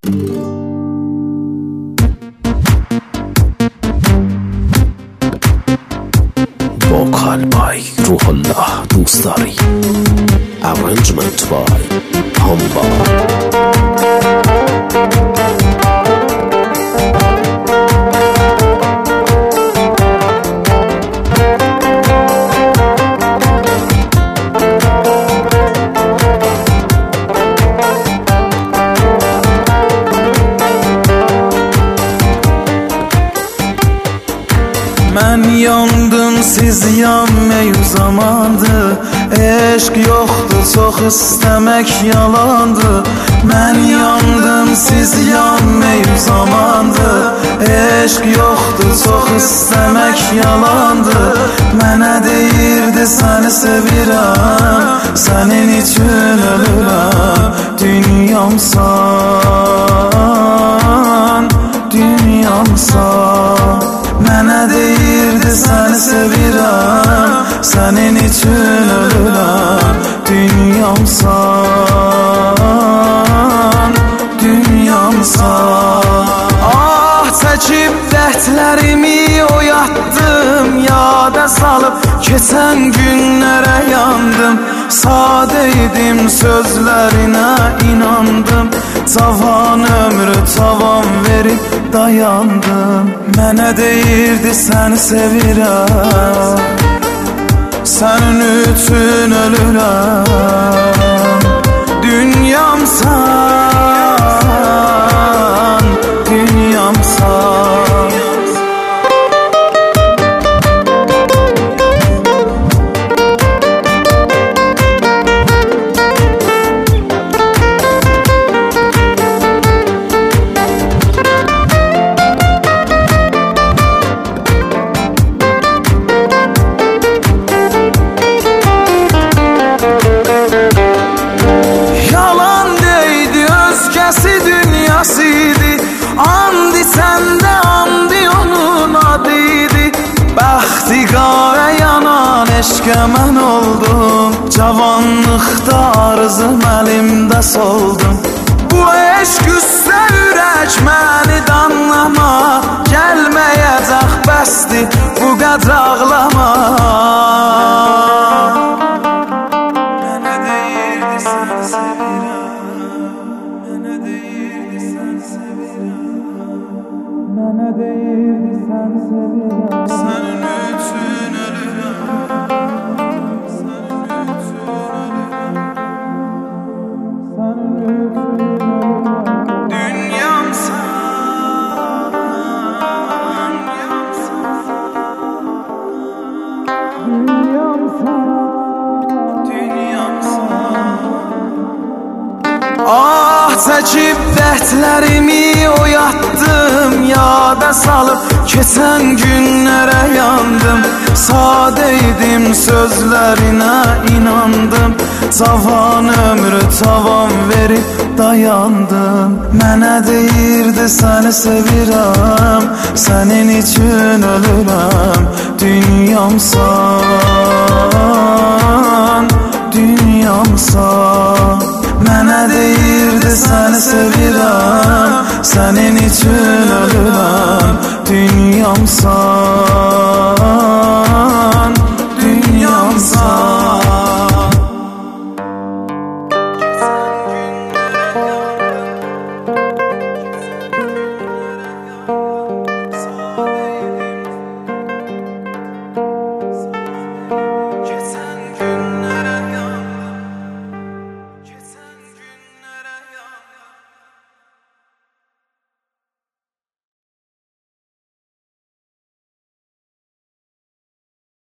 Vocal by Ruhullah Dostari, arrangement by Hamba. Mən yandım, siz yanmayı zamandı. Eşq yoxdur, çox istəmək yalandı. Mən yandım, siz yanmayı zamandı. Eşq yoxdur, çox istəmək yalandı. Mənə deyirdi səni sevirəm, sənin üçün ölürəm. Dünyamsan, dünyamsan. Mənə deyirdi səni sevirəm, sənin üçün ölürəm. Dünyamsan, dünyamsan. Ah, çəkib dərdlərimi oyatdım, yada salıb keçən günlərə yandım. Sadə idim, sözlərinə inandım. Cavan ömrü tavan verib dayandım. Mənə deyirdi səni sevirəm, sənin üçün ölürəm. Dünyamsan, dünyamsan. Andi səndə, andi onun adıydı. Bəxtiqara yanan eşqə mən oldum. Cavanlıqda arzım əlimdə soldum. Bu eşq üstə ürək məni danlama. Gəlməyəcək bəsdir bu qədr ağlama. Mənə deyirdi səni sevirəm, mənə deyirdi səni sevirəm. Mənə deyirdi səni sevirəm, sənin üçün ölürəm. Sənin üçün ölürəm, sənin üçün ölürəm. Dünyamsan, dünyamsan, dünyamsan. Ah, çəkib dərdlərimi oyatdım, yada salıb keçən günlərə yandım. Sadə idim, sözlərinə inandım. Cavan ömrü tavan verib dayandım. Mənə deyirdi səni sevirəm, sənin üçün ölürəm. Dünyamsan, dünyamsan. Mənə deyirdi səni sevirəm, sənin üçün ölürəm. Dünyamsan.